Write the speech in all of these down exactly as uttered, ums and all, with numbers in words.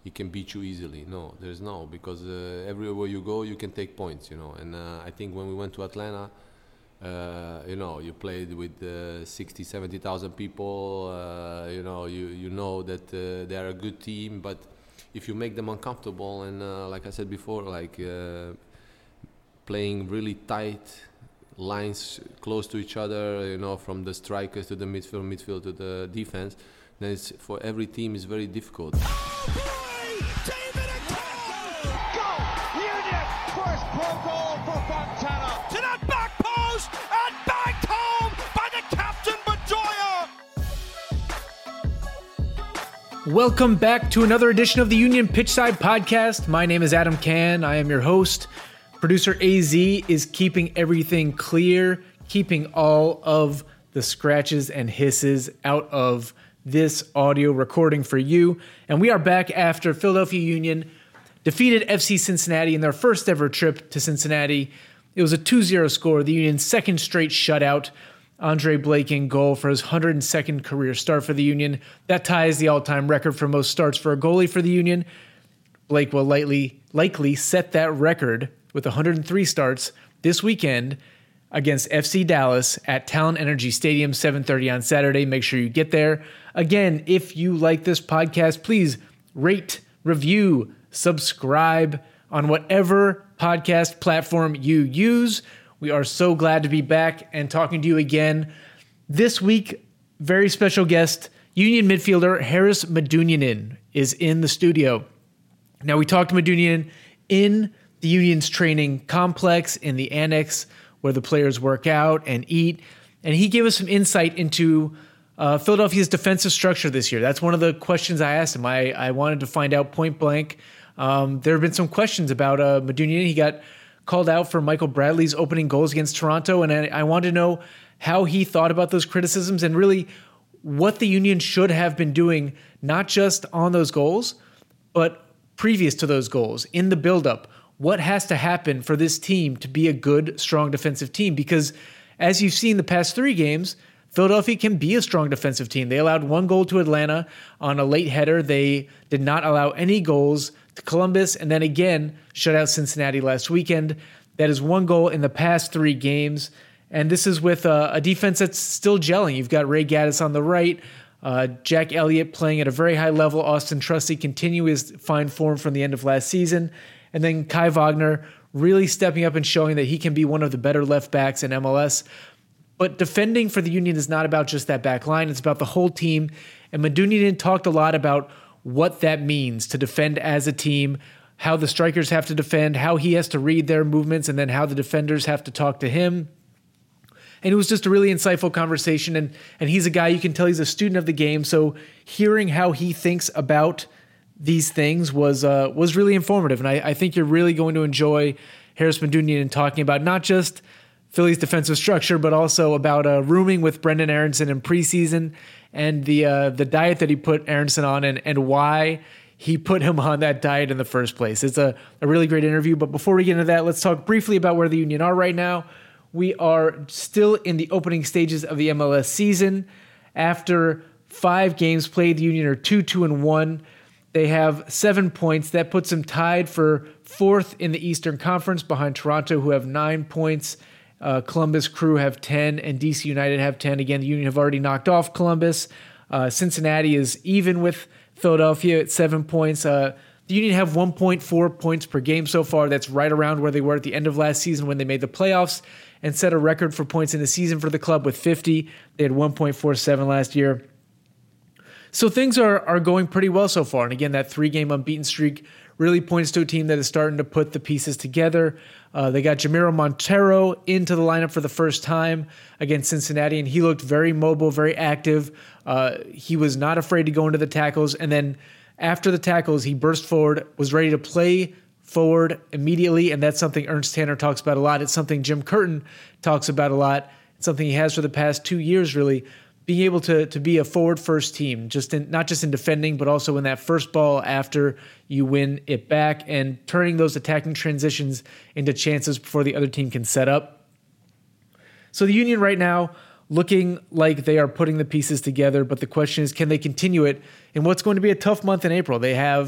he can beat you easily. No, there's no, because uh, everywhere you go, you can take points, you know. And uh, I think when we went to Atlanta, uh, you know, you played with uh, sixty, seventy thousand people. Uh, you know, you you know that uh, they are a good team, but if you make them uncomfortable and, uh, like I said before, like uh, playing really tight lines close to each other, you know, from the strikers to the midfield, midfield to the defense, then it's, for every team is very difficult. Oh boy! David Ecole! Go! Union! First pro goal for Fontana! To the back post and backed home by the captain Bedoya! Welcome back to another edition of the Union Pitchside Podcast. My name is Adam Can. I am your host. Producer A Z is keeping everything clear, keeping all of the scratches and hisses out of this audio recording for you. And we are back after Philadelphia Union defeated F C Cincinnati in their first ever trip to Cincinnati. It was a two zero score, the Union's second straight shutout. Andre Blake in goal for his one hundred second career start for the Union. That ties the all-time record for most starts for a goalie for the Union. Blake will likely, likely set that record with one hundred three starts this weekend against F C Dallas at Talon Energy Stadium, seven thirty on Saturday. Make sure you get there. Again, if you like this podcast, please rate, review, subscribe on whatever podcast platform you use. We are so glad to be back and talking to you again. This week, very special guest, Union midfielder Haris Medunjanin is in the studio. Now, we talked to Medunjanin in the Union's training complex in the annex where the players work out and eat. And he gave us some insight into uh, Philadelphia's defensive structure this year. That's one of the questions I asked him. I, I wanted to find out point blank. Um, there have been some questions about uh, Medunjanin. He got called out for Michael Bradley's opening goals against Toronto. And I, I wanted to know how he thought about those criticisms and really what the Union should have been doing, not just on those goals, but previous to those goals, in the buildup. What has to happen for this team to be a good, strong defensive team? Because as you've seen the past three games, Philadelphia can be a strong defensive team. They allowed one goal to Atlanta on a late header. They did not allow any goals to Columbus, and then again, shut out Cincinnati last weekend. That is one goal in the past three games. And this is with a, a defense that's still gelling. You've got Ray Gaddis on the right, uh, Jack Elliott playing at a very high level, Austin Trusty continue his fine form from the end of last season. And then Kai Wagner really stepping up and showing that he can be one of the better left backs in M L S. But defending for the Union is not about just that back line. It's about the whole team. And Medunjanin talked a lot about what that means to defend as a team, how the strikers have to defend, how he has to read their movements, and then how the defenders have to talk to him. And it was just a really insightful conversation. And, and he's a guy, you can tell he's a student of the game. So hearing how he thinks about these things was uh, was really informative. And I, I think you're really going to enjoy Haris Medunjanin talking about not just Philly's defensive structure, but also about uh, rooming with Brenden Aaronson in preseason and the uh, the diet that he put Aaronson on and, and why he put him on that diet in the first place. It's a, a really great interview. But before we get into that, let's talk briefly about where the Union are right now. We are still in the opening stages of the M L S season. After five games played, the Union are two, two, and one. They have seven points. That puts them tied for fourth in the Eastern Conference behind Toronto, who have nine points. Uh, Columbus Crew have ten, and D C United have ten. Again, the Union have already knocked off Columbus. Uh, Cincinnati is even with Philadelphia at seven points. Uh, the Union have one point four points per game so far. That's right around where they were at the end of last season when they made the playoffs and set a record for points in the season for the club with fifty. They had one point four seven last year. So things are are going pretty well so far. And again, that three-game unbeaten streak really points to a team that is starting to put the pieces together. Uh, they got Jamiro Montero into the lineup for the first time against Cincinnati, and he looked very mobile, very active. Uh, he was not afraid to go into the tackles. And then after the tackles, he burst forward, was ready to play forward immediately, and that's something Ernst Tanner talks about a lot. It's something Jim Curtin talks about a lot. It's something he has for the past two years, really. Being able to to be a forward-first team, just in, not just in defending, but also in that first ball after you win it back and turning those attacking transitions into chances before the other team can set up. So the Union right now looking like they are putting the pieces together, but the question is, can they continue it in what's going to be a tough month in April? They have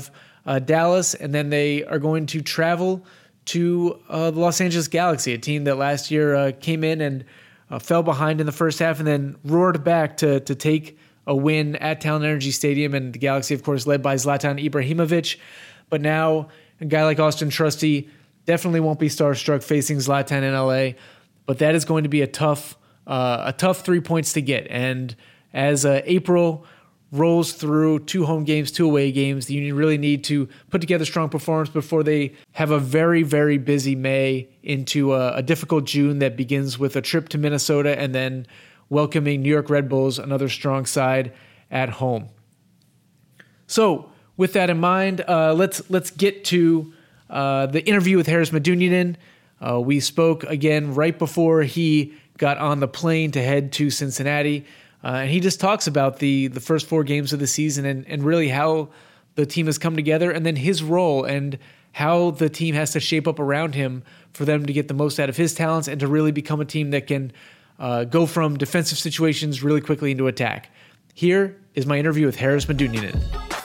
uh, Dallas, and then they are going to travel to uh, the Los Angeles Galaxy, a team that last year uh, came in and uh, fell behind in the first half and then roared back to to take a win at Talon Energy Stadium. And the Galaxy, of course, led by Zlatan Ibrahimovic. But now a guy like Austin Trusty definitely won't be starstruck facing Zlatan in L A, but that is going to be a tough uh, a tough three points to get. And as uh, April rolls through two home games, two away games, the Union really need to put together strong performance before they have a very, very busy May into a, a difficult June that begins with a trip to Minnesota and then welcoming New York Red Bulls, another strong side at home. So with that in mind, uh, let's let's get to uh, the interview with Haris Medunjanin. Uh, we spoke again right before he got on the plane to head to Cincinnati. Uh, and he just talks about the the first four games of the season and, and really how the team has come together and then his role and how the team has to shape up around him for them to get the most out of his talents and to really become a team that can uh, go from defensive situations really quickly into attack. Here is my interview with Haris Medunjanin.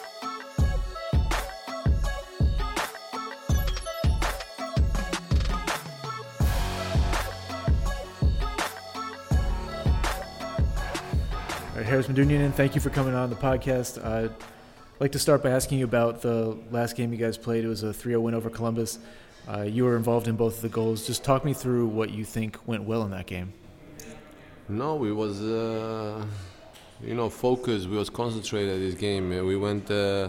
Haris Medunjanin, thank you for coming on the podcast. Uh, I'd like to start by asking you about the last game you guys played. It was a three oh win over Columbus. Uh, you were involved in both of the goals. Just talk me through what you think went well in that game. No, we was, uh, you know, focused. We was concentrated this game. We went, uh,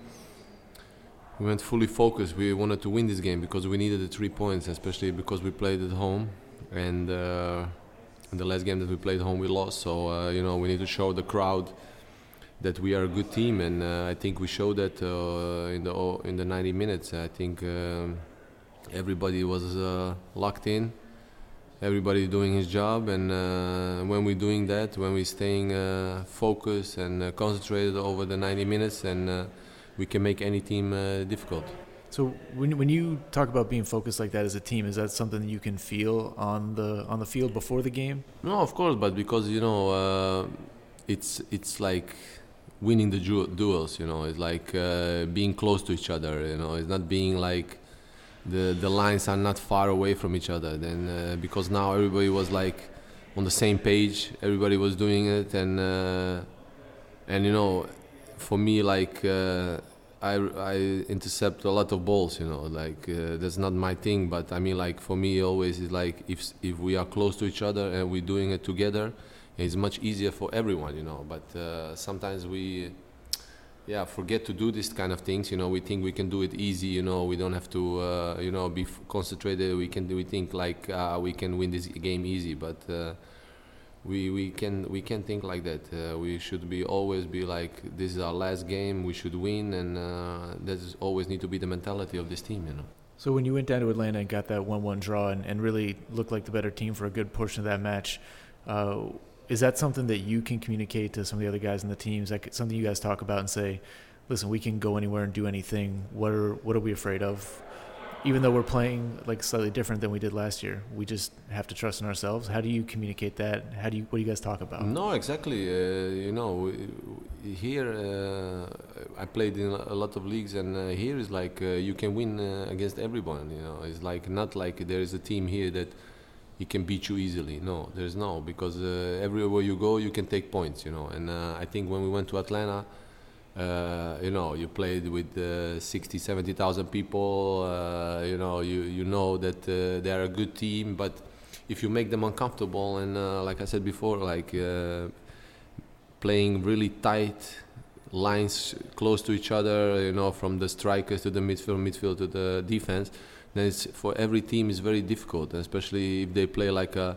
we went fully focused. We wanted to win this game because we needed the three points, especially because we played at home. And uh, in the last game that we played home, we lost. So, uh, you know, we need to show the crowd that we are a good team. And uh, I think we showed that uh, in the in the ninety minutes. I think um, everybody was uh, locked in. Everybody doing his job. And uh, when we're doing that, when we're staying uh, focused and uh, concentrated over the ninety minutes, and uh, we can make any team uh, difficult. So when when you talk about being focused like that as a team, is that something that you can feel on the on the field before the game? No, of course, but because you know, uh, it's it's like winning the du- duels. You know, it's like uh, being close to each other. You know, it's not being like the the lines are not far away from each other. Then uh, because now everybody was like on the same page, everybody was doing it, and uh, and you know, for me like. Uh, I, I intercept a lot of balls, you know, like uh, that's not my thing, but I mean, like for me always is like if if we are close to each other and we're doing it together, it's much easier for everyone, you know. But uh, sometimes we, yeah, forget to do this kind of things, you know. We think we can do it easy, you know. We don't have to, uh, you know, be f- concentrated. We can we think like uh, we can win this game easy, but. Uh, We we can we can think like that. Uh, we should be always be like this is our last game. We should win, and uh, that is always need to be the mentality of this team, you know. So when you went down to Atlanta and got that one one draw and, and really looked like the better team for a good portion of that match, uh, is that something that you can communicate to some of the other guys in the teams? Like something you guys talk about and say, listen, we can go anywhere and do anything. What are what are we afraid of? Even though we're playing like slightly different than we did last year, we just have to trust in ourselves. How do you communicate that? How do you, what do you guys talk about? No, exactly. Uh, you know, here uh, I played in a lot of leagues, and uh, here is like uh, you can win uh, against everyone. You know, it's like not like there is a team here that he can beat you easily. No, there's no, because uh, everywhere you go, you can take points. You know, and uh, I think when we went to Atlanta. Uh, you know, you played with uh, sixty, seventy thousand people. Uh, you know, you you know that uh, they are a good team. But if you make them uncomfortable, and uh, like I said before, like uh, playing really tight lines close to each other, you know, from the strikers to the midfield, midfield to the defense, then it's for every team is very difficult, especially if they play like a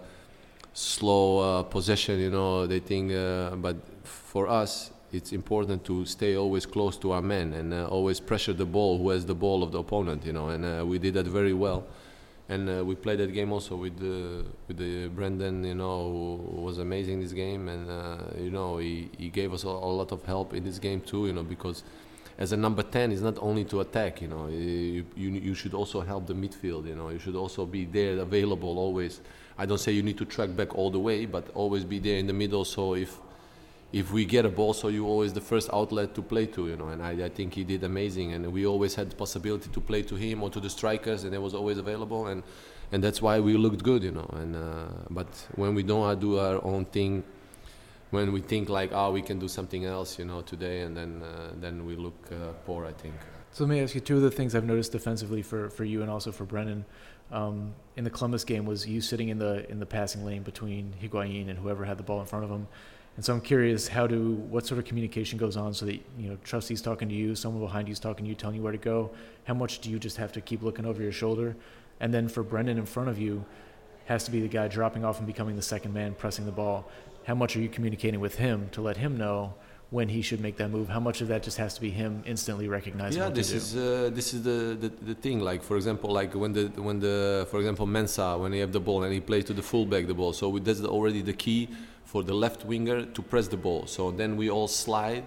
slow uh, possession. You know, they think. Uh, but for us. It's important to stay always close to our men and uh, always pressure the ball, who has the ball of the opponent, you know. And uh, we did that very well. And uh, we played that game also with the with the Brendan, you know, who was amazing this game. And uh, you know, he, he gave us a, a lot of help in this game too, you know, because as a number ten, it's not only to attack, you know. You, you you should also help the midfield, you know. You should also be there, available always. I don't say you need to track back all the way, but always be there in the middle. So if if we get a ball, so you always the first outlet to play to, you know. And I, I think he did amazing, and we always had the possibility to play to him or to the strikers, and it was always available, and and that's why we looked good, you know. And uh, but when we don't do our own thing, when we think like, oh, we can do something else, you know, today, and then uh, then we look uh, poor, I think. So let me ask you, two of the things I've noticed defensively for, for you and also for Brendan um, in the Columbus game was you sitting in the in the passing lane between Higuain and whoever had the ball in front of him. And so I'm curious, how do what sort of communication goes on so that, you know, Trusty's talking to you, someone behind you's talking to you, telling you where to go? How much do you just have to keep looking over your shoulder? And then for Brendan in front of you, has to be the guy dropping off and becoming the second man pressing the ball. How much are you communicating with him to let him know when he should make that move? How much of that just has to be him instantly recognizing yeah, what this to do? is uh, this is the, the the thing. Like, for example, like when the when the for example Mensah, when he have the ball and he plays to the fullback the ball, so we, that's already the key for the left winger to press the ball. So then we all slide.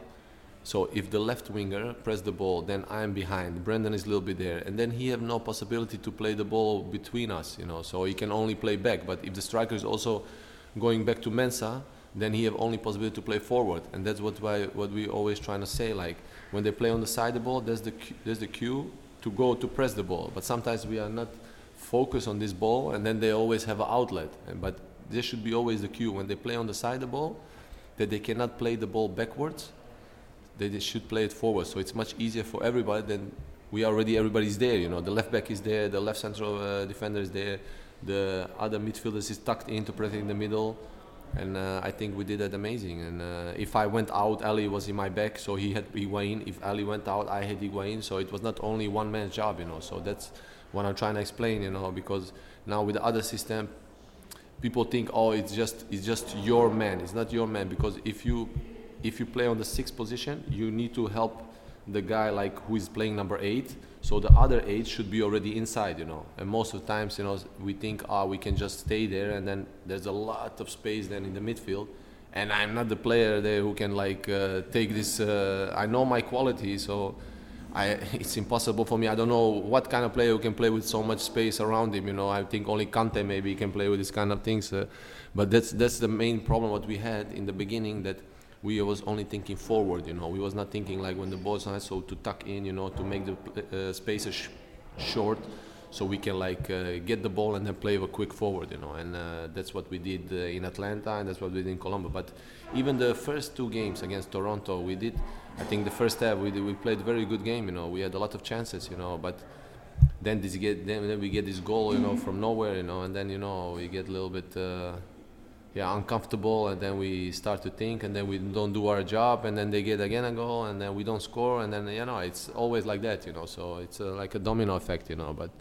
So if the left winger press the ball, then I'm behind. Brendan is a little bit there, and then he have no possibility to play the ball between us, you know. So he can only play back. But if the striker is also going back to Mensah, then he have only possibility to play forward, and that's what why what we always trying to say. Like when they play on the side of the ball, there's the there's the cue to go to press the ball. But sometimes we are not focused on this ball, and then they always have an outlet. And, but there should be always the cue when they play on the side of the ball that they cannot play the ball backwards. They, they should play it forward. So it's much easier for everybody. Then we already everybody's there. You know, the left back is there, the left central uh, defender is there, the other midfielders is tucked in to protect in the middle. And uh, I think we did that amazing. And uh, if I went out, Ali was in my back, so he had Higuain. If Ali went out, I had Higuain. So it was not only one man's job, you know. So that's what I'm trying to explain, you know. Because now with the other system, people think, oh, it's just it's just your man. It's not your man, because if you if you play on the sixth position, you need to help the guy like who is playing number eight. So the other eight should be already inside, you know. And most of the times, you know, we think, ah, oh, we can just stay there, and then there's a lot of space then in the midfield. And I'm not the player there who can like uh, take this. Uh, I know my quality, so I, it's impossible for me. I don't know what kind of player who can play with so much space around him. You know, I think only Kante maybe can play with this kind of things. Uh, but that's that's the main problem what we had in the beginning, that we was only thinking forward, you know. We was not thinking like when the ball's nice, so to tuck in, you know, to make the uh, spaces sh- short, so we can like uh, get the ball and then play a quick forward, you know. And uh, that's what we did uh, in Atlanta, and that's what we did in Columbus. But even the first two games against Toronto, we did. I think the first half we did, we played a very good game, you know. We had a lot of chances, you know, but then this get then, then we get this goal, you know, from nowhere, you know, and then you know we get a little bit. Uh, Yeah, uncomfortable, and then we start to think, and then we don't do our job, and then they get again a goal, and then we don't score, and then you know it's always like that, you know. So it's uh, like a domino effect, you know. But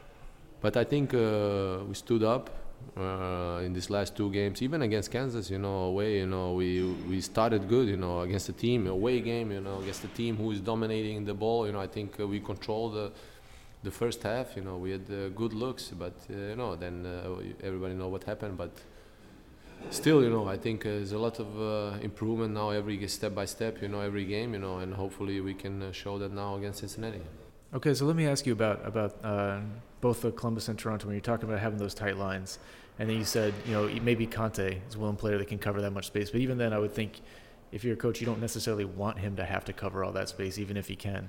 but I think uh, we stood up uh, in these last two games, even against Kansas, you know, away. You know, we we started good, you know, against the team, away game, you know, against the team who is dominating the ball. You know, I think uh, we controlled the the first half. You know, we had uh, good looks, but uh, you know, then uh, everybody know what happened, but. Still, you know, I think uh, there's a lot of uh, improvement now, every step by step, you know, every game, you know, and hopefully we can uh, show that now against Cincinnati. Okay, so let me ask you about about uh, both the Columbus and Toronto. When you're talking about having those tight lines, and then you said, you know, maybe Kante is a willing player that can cover that much space, but even then, I would think if you're a coach, you don't necessarily want him to have to cover all that space, even if he can.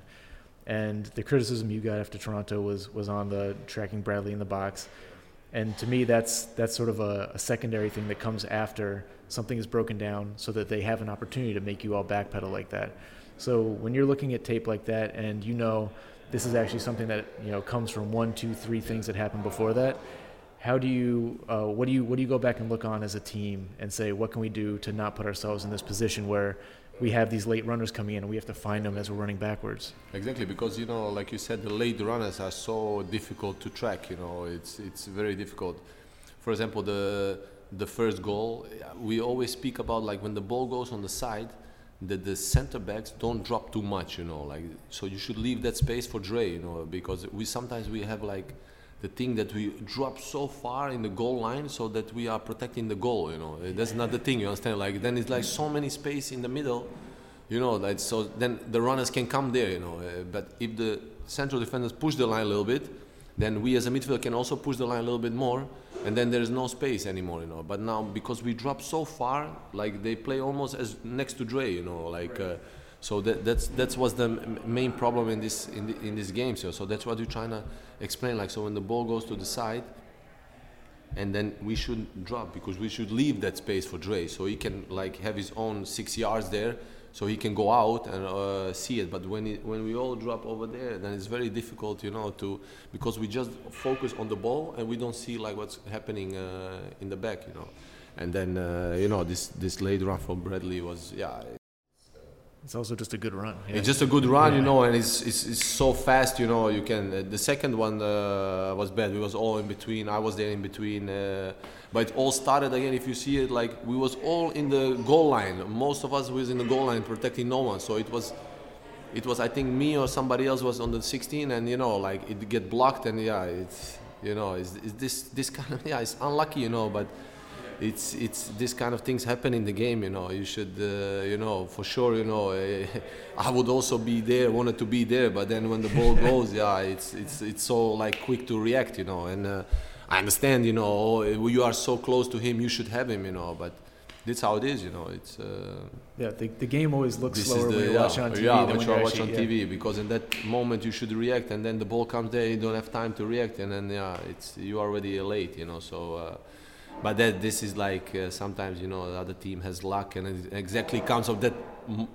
And the criticism you got after Toronto was was on the tracking Bradley in the box. And to me, that's that's sort of a, a secondary thing that comes after something is broken down, so that they have an opportunity to make you all backpedal like that. So when you're looking at tape like that, and you know this is actually something that you know comes from one, two, three things that happened before that, how do you, uh, what do you, what do you go back and look on as a team and say, what can we do to not put ourselves in this position where we have these late runners coming in and we have to find them as we're running backwards? Exactly, because you know, like you said, the late runners are so difficult to track. You know, it's it's very difficult. For example, the the first goal, we always speak about like when the ball goes on the side, that the center backs don't drop too much. You know, like so you should leave that space for Dre. You know, because we sometimes we have like the thing that we drop so far in the goal line so that we are protecting the goal, you know. That's not the thing, you understand? Like then it's like so many space in the middle, you know, like so then the runners can come there, you know. Uh, but if the central defenders push the line a little bit, then we as a midfield can also push the line a little bit more, and then there's no space anymore, you know. But now because we dropped so far, like they play almost as next to Dre, you know, like. Uh, so that that's that's was the m- main problem in this in the, in this game. So so that's what we're trying to explain. Like so when the ball goes to the side, and then we shouldn't drop because we should leave that space for Dre, so he can like have his own six yards there, so he can go out and uh, see it. But when it, when we all drop over there, then it's very difficult, you know, to because we just focus on the ball and we don't see like what's happening uh, in the back, you know. And then uh, you know this this late run from Bradley was yeah. It's also just a good run. Yeah. It's just a good run, yeah. you know, and it's, it's it's so fast, you know. You can. Uh, the second one uh, was bad. We was all in between. I was there in between, uh, but it all started again. If you see it, like we was all in the goal line. Most of us was in the goal line protecting no one. So it was, it was. I think me or somebody else was on the sixteen, and you know, like it get blocked, and yeah, it's you know, it's, it's this this kind of yeah, it's unlucky, you know, but. It's it's this kind of things happen in the game, you know. You should, uh, you know, for sure, you know. Uh, I would also be there, wanted to be there, but then when the ball goes, yeah, it's it's it's so like quick to react, you know. And uh, I understand, you know, oh, you are so close to him, you should have him, you know. But that's how it is, you know. It's uh, yeah. The, the game always looks slower the, when you yeah, watch on T V yeah, than when when you watch actually, on yeah. T V, because in that moment you should react, and then the ball comes there, you don't have time to react, and then yeah, it's you already late, you know. So. Uh, But that this is like uh, sometimes, you know, the other team has luck, and it exactly comes of that m-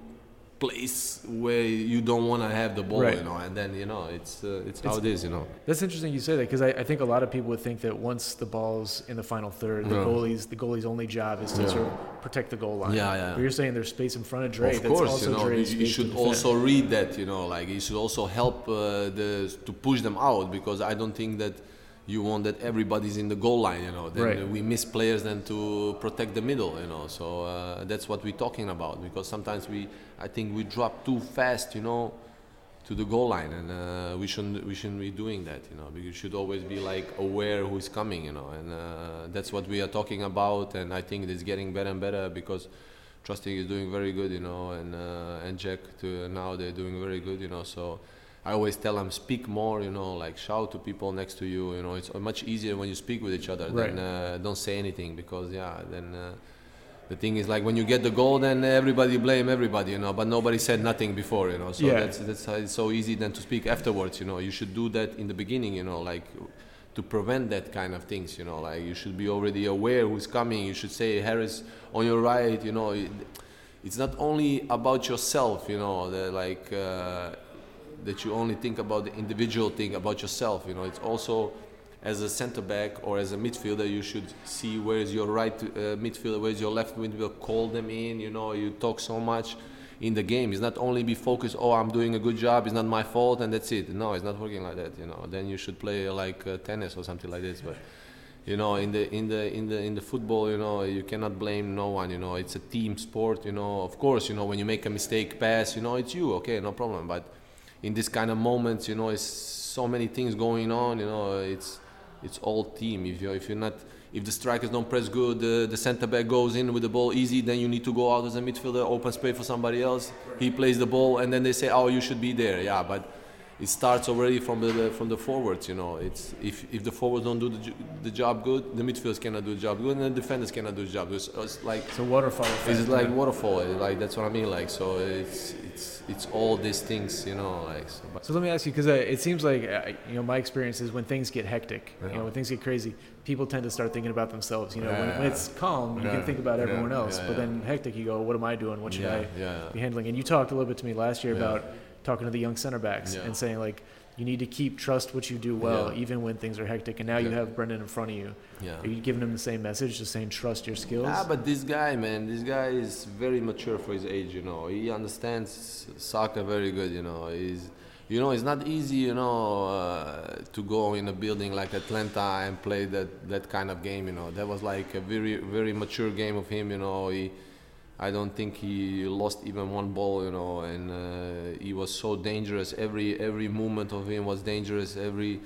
place where you don't want to have the ball, right. you know, and then you know it's uh, it's how it's, it is, you know. That's interesting you say that, because I, I think a lot of people would think that once the ball's in the final third, the yeah. goalie's the goalie's only job is to Yeah. sort of protect the goal line. Yeah, yeah. But you're saying there's space in front of Dre. Of that's course, also you know, Dre's you, you space should to defend. also read that, you know, like you should also help uh, the to push them out, because I don't think that. You want that everybody's in the goal line, you know. Then right. we miss players then to protect the middle, you know. So uh, that's what we're talking about, because sometimes we, I think we drop too fast, you know, to the goal line, and uh, we shouldn't we shouldn't be doing that, you know. Because you should always be like aware who is coming, you know. And uh, that's what we are talking about, and I think it's getting better and better, because Trusting is doing very good, you know, and uh, and Jack too, now they're doing very good, you know. So. I always tell them, speak more, you know, like shout to people next to you, you know. It's much easier when you speak with each other right. than uh, don't say anything, because yeah, then uh, the thing is like when you get the goal, then everybody blame everybody, you know, but nobody said nothing before, you know. So yeah. that's that's how it's so easy then to speak afterwards, you know. You should do that in the beginning, you know, like to prevent that kind of things, you know. Like you should be already aware who's coming. You should say Harris on your right, you know. It's not only about yourself, you know, the, like. Uh, that you only think about the individual thing about yourself, you know. It's also as a center back or as a midfielder, you should see where is your right uh, midfielder, where is your left midfielder, call them in, you know. You talk so much in the game. It's not only be focused, oh, I'm doing a good job, it's not my fault, and that's it. No, it's not working like that, you know. Then you should play like uh, tennis or something like this. But you know, in the in the in the in the football, you know, you cannot blame no one, you know. It's a team sport, you know. Of course, you know, when you make a mistake pass, you know, it's you, okay, no problem. But in this kind of moments, you know, it's so many things going on, you know. It's it's all team. If you if you're not, if the strikers don't press good, uh, the center back goes in with the ball easy, then you need to go out as a midfielder, open space for somebody else. He plays the ball, and then they say, oh, you should be there. Yeah, but it starts already from the from the forwards, you know. It's if if the forwards don't do the, the job good, the midfielders cannot do the job good, and the defenders cannot do the job. It's, it's like it's a waterfall effect. It's like waterfall. Like that's what I mean. Like so, it's it's it's all these things, you know. Like so. But So let me ask you, because uh, it seems like uh, you know, my experience is when things get hectic, yeah. you know, when things get crazy, people tend to start thinking about themselves. You know, yeah. when, when it's calm, you yeah. can think about everyone yeah. else, yeah, but yeah. then hectic, you go, what am I doing? What should yeah, I yeah. be handling? And you talked a little bit to me last year Yeah. about talking to the young center backs Yeah. and saying like, you need to keep trust what you do well, Yeah. even when things are hectic. And now you Yeah. have Brendan in front of you. Yeah. Are you giving him the same message, just saying trust your skills? Ah, but this guy, man, this guy is very mature for his age, you know. He understands soccer very good, you know. He's, you know, it's not easy, you know, uh, to go in a building like Atlanta and play that, that kind of game, you know. That was like a very, very mature game of him, you know. He, I don't think he lost even one ball, you know, and uh, he was so dangerous. Every every movement of him was dangerous. Every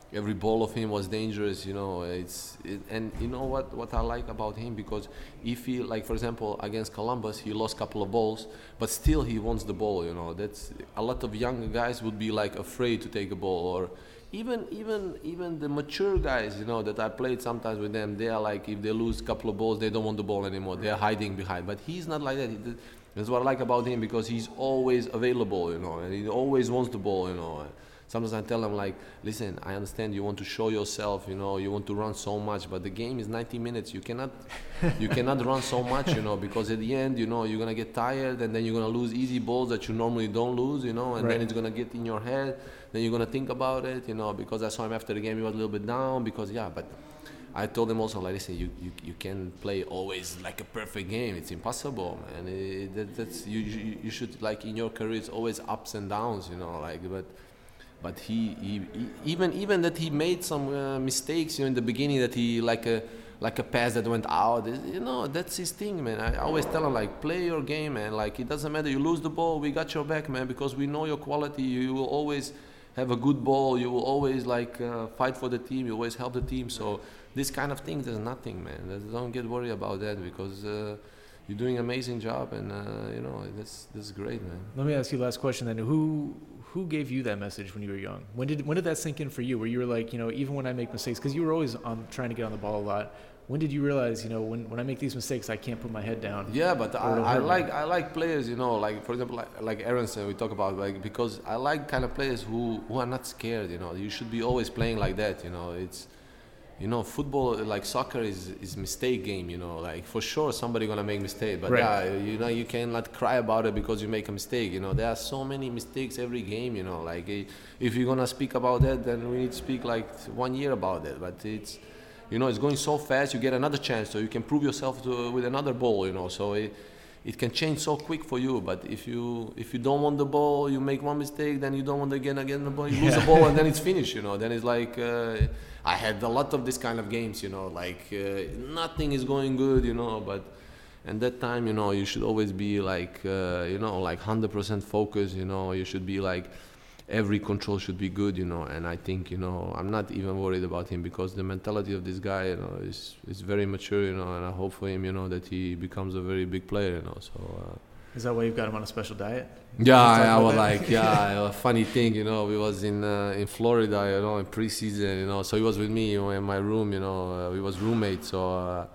every ball of him was dangerous, you know. It's it, and you know what what I like about him, because if he, like for example against Columbus, he lost a couple of balls, but still he wants the ball, you know. That's a lot of young guys would be like afraid to take a ball, or even even even the mature guys, you know, that I played sometimes with them. They are like, if they lose a couple of balls, they don't want the ball anymore. They are hiding behind. But he's not like that. He, that's what I like about him, because he's always available, you know, and he always wants the ball, you know. Sometimes I tell him, like, listen, I understand you want to show yourself, you know, you want to run so much, but the game is ninety minutes. You cannot, you cannot run so much, you know, because at the end, you know, you're gonna get tired, and then you're gonna lose easy balls that you normally don't lose, you know, and right. then it's gonna get in your head. Then you're gonna think about it, you know. Because I saw him after the game, he was a little bit down, because yeah, but I told him also, like, listen, you you, you can play always like a perfect game. It's impossible, man. It, that, that's you, you you should, like, in your career, it's always ups and downs, you know, like, but. But he, he, he even even that he made some uh, mistakes, you know, in the beginning, that he like a like a pass that went out, you know, that's his thing, man. I always tell him, like, play your game, man. Like, it doesn't matter, you lose the ball, we got your back, man, because we know your quality. You will always have a good ball. You will always like uh, fight for the team. You always help the team. So this kind of thing, there's nothing, man. Don't get worried about that, because uh, you're doing an amazing job, and uh, you know, that's that's great, man. Let me ask you the last question then. Who who gave you that message when you were young? When did when did that sink in for you? Where you were like, you know, even when I make mistakes, because you were always on trying to get on the ball a lot. When did you realize, you know, when, when I make these mistakes, I can't put my head down? Yeah, but I, I like I like players, you know, like for example, like, like Aronson, we talk about, like, because I like kind of players who, who are not scared, you know. You should be always playing like that, you know. It's, you know, football, like soccer, is is mistake game, you know. Like, for sure, somebody gonna make mistake, but right. yeah, you know, you cannot cry about it because you make a mistake, you know. There are so many mistakes every game, you know. Like, if you're gonna speak about that, then we need to speak like one year about it. But it's, you know, it's going so fast. You get another chance, so you can prove yourself to, with another ball, you know. So it, it can change so quick for you. But if you if you don't want the ball, you make one mistake, then you don't want to again again the ball. You lose yeah. the ball, and then it's finished, you know. Then it's like uh, I had a lot of this kind of games, you know. Like uh, nothing is going good, you know. But at that time, you know, you should always be like uh, you know, like one hundred percent focused, you know. You should be like, every control should be good, you know. And I think, you know, I'm not even worried about him, because the mentality of this guy, you know, is is very mature, you know. And I hope for him, you know, that he becomes a very big player, you know. So uh, is that why you've got him on a special diet? yeah, I, I was like, yeah, a funny thing, you know. We was in uh, in Florida, you know, in preseason, you know. So he was with me, you know, in my room, you know. Uh, we was roommates, so. Uh,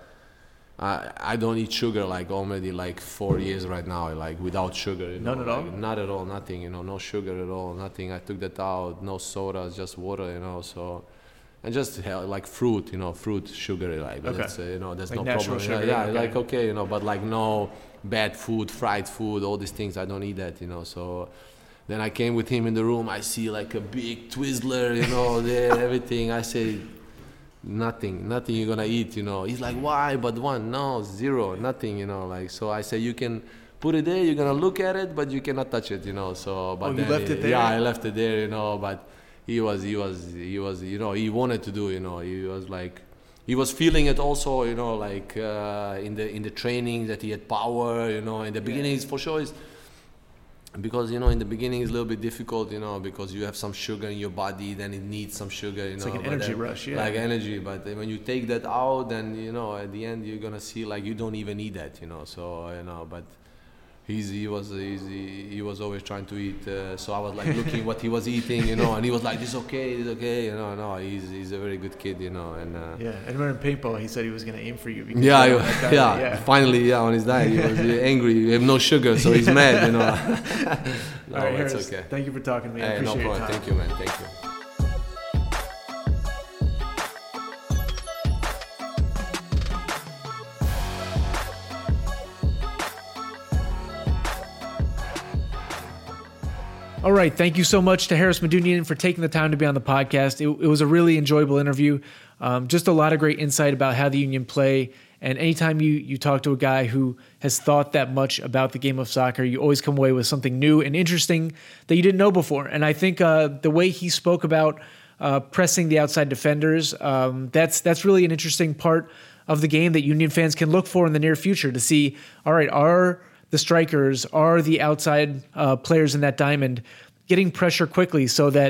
I, I don't eat sugar like already like four years right now, like without sugar. You know, None at all? like, not at all, nothing, you know, no sugar at all, nothing. I took that out, no soda, just water, you know, so. And just like fruit, you know, fruit, sugar, like, okay. that's, uh, you know, there's like no problem. Sugar, yeah, okay. like, okay, you know, but like no bad food, fried food, all these things, I don't eat that, you know, so. Then I came with him in the room, I see like a big Twizzler, you know, there, everything. I say, nothing, nothing you're gonna eat, you know. He's like, why? But one, no, zero, nothing, you know. Like, so I say, you can put it there. You're gonna look at it, but you cannot touch it, you know. So, but oh, then you left he, it there? Yeah, I left it there, you know. But he was, he was, he was, you know, he wanted to do, you know. He was like, he was feeling it also, you know, like uh, in the in the training that he had power, you know. In the beginning, yeah. for sure, is. Because, you know, in the beginning it's a little bit difficult, you know, because you have some sugar in your body, then it needs some sugar, you it's know. It's like an energy then, rush, yeah. Like energy, but when you take that out, then, you know, at the end you're going to see, like, you don't even need that, you know. So, you know, but he's, he was he's, he, he was always trying to eat, uh, so I was, like, looking what he was eating, you know, and he was like, this okay, this okay, you know. No, he's he's a very good kid, you know. And uh, yeah, I remember in paintball he said he was going to aim for you. Because yeah, you yeah, yeah, yeah, finally, yeah, on his diet, he was angry, you have no sugar, so he's mad, you know. No, all right, it's Harris, okay. Thank you for talking to me. I hey, appreciate no problem. your time. Thank you, man. Thank you. All right. Thank you so much to Haris Medunjanin for taking the time to be on the podcast. It, it was a really enjoyable interview. Um, just a lot of great insight about how the Union play. And anytime you, you talk to a guy who has thought that much about the game of soccer, you always come away with something new and interesting that you didn't know before. And I think uh, the way he spoke about uh, pressing the outside defenders, um, that's that's really an interesting part of the game that Union fans can look for in the near future to see, all right, are the strikers, are the outside uh, players in that diamond getting pressure quickly so that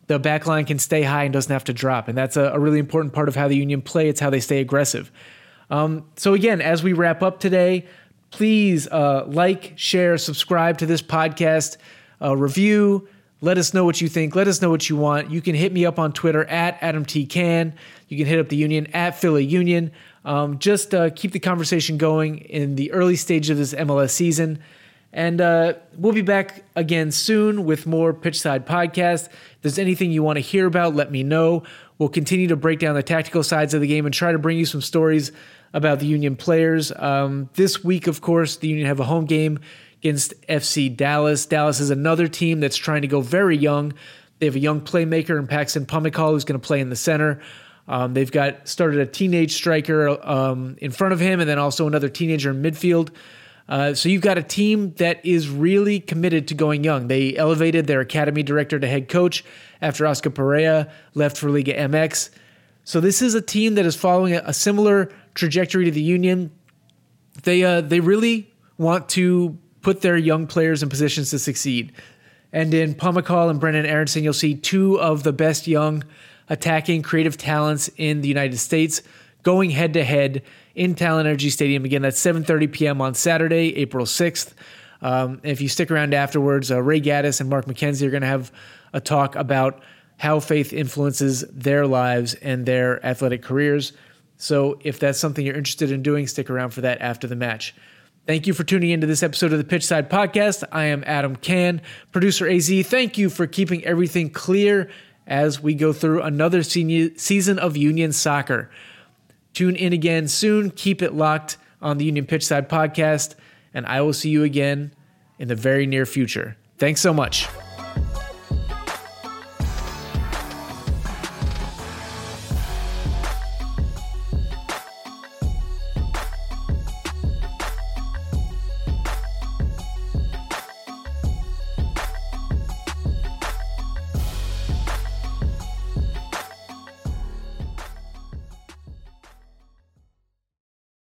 the back line can stay high and doesn't have to drop. And that's a, a really important part of how the Union play. It's how they stay aggressive. Um, so again, as we wrap up today, please uh, like, share, subscribe to this podcast, uh, review. Let us know what you think. Let us know what you want. You can hit me up on Twitter at Adam T. Can. You can hit up the Union at Philly Union. Um, just uh, keep the conversation going in the early stage of this M L S season. And uh, we'll be back again soon with more Pitchside Podcast. If there's anything you want to hear about, let me know. We'll continue to break down the tactical sides of the game and try to bring you some stories about the Union players. Um, this week, of course, the Union have a home game against F C Dallas. Dallas is another team that's trying to go very young. They have a young playmaker in Paxton Pomykal who's going to play in the center. Um, they've got started a teenage striker um, in front of him and then also another teenager in midfield. Uh, so you've got a team that is really committed to going young. They elevated their academy director to head coach after Oscar Perea left for Liga M X. So this is a team that is following a, a similar trajectory to the Union. They uh, they really want to put their young players in positions to succeed. And in Pomykal and Brendan Aronson, you'll see two of the best young attacking creative talents in the United States going head-to-head in Talon Energy Stadium. Again, that's seven thirty p.m. on Saturday, April sixth. Um, if you stick around afterwards, uh, Ray Gaddis and Mark McKenzie are going to have a talk about how faith influences their lives and their athletic careers. So if that's something you're interested in doing, stick around for that after the match. Thank you for tuning into this episode of the Pitchside Podcast. I am Adam Can, producer A Z. Thank you for keeping everything clear as we go through another season of Union soccer. Tune in again soon. Keep it locked on the Union Pitchside Podcast, and I will see you again in the very near future. Thanks so much.